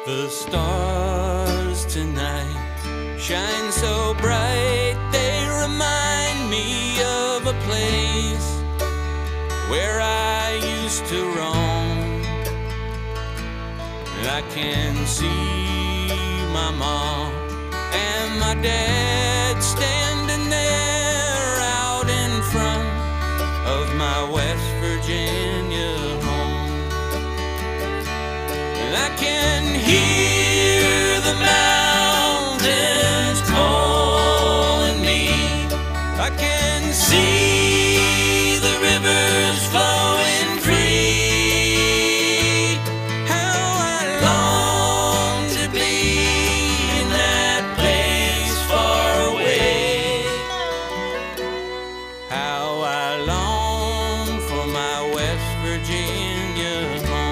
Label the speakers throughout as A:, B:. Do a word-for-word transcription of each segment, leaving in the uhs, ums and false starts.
A: The stars tonight shine so bright, they remind me of a place where I used to roam. And I can see my mom and my dad standing there out in front of my West Virginia home. And I can hear the mountains calling me. I can see the rivers flowing free. How I long to be in that place far away. How I long for my West Virginia home.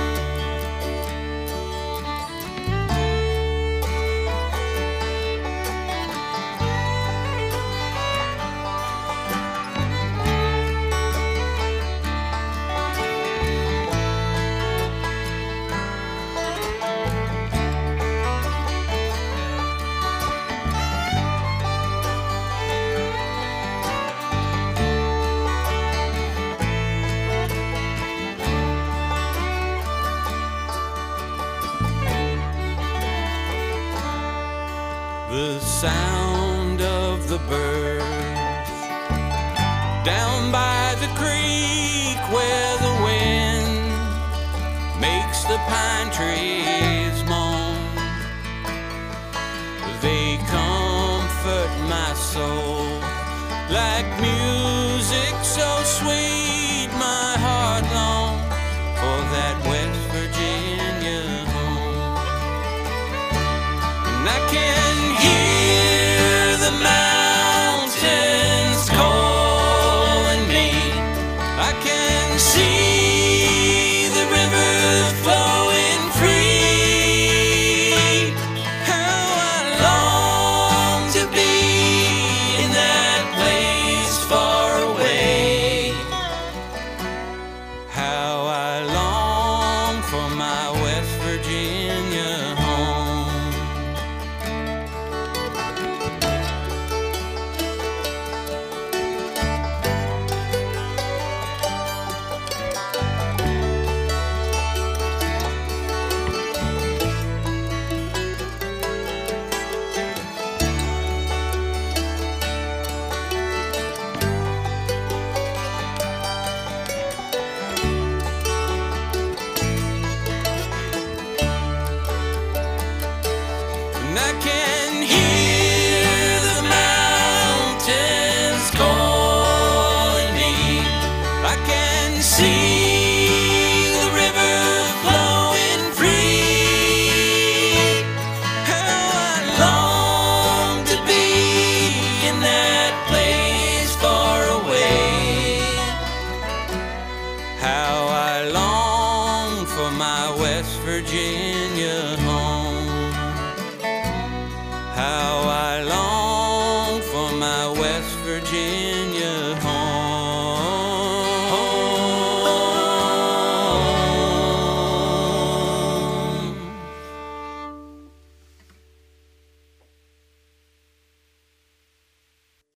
A: The sound of the birds down by the creek where the wind makes the pine trees moan. They comfort my soul like music so sweet. My heart longs for that West Virginia home. And I can hear the mountains calling me. I can see the rivers flowing free. How I long to be in that place far away. How I long for my West Virginia home. I can hear the mountains calling me. I can see the rivers flowing free. How I long to be in that place far away. How I long for my West Virginia home. How I long for my West Virginia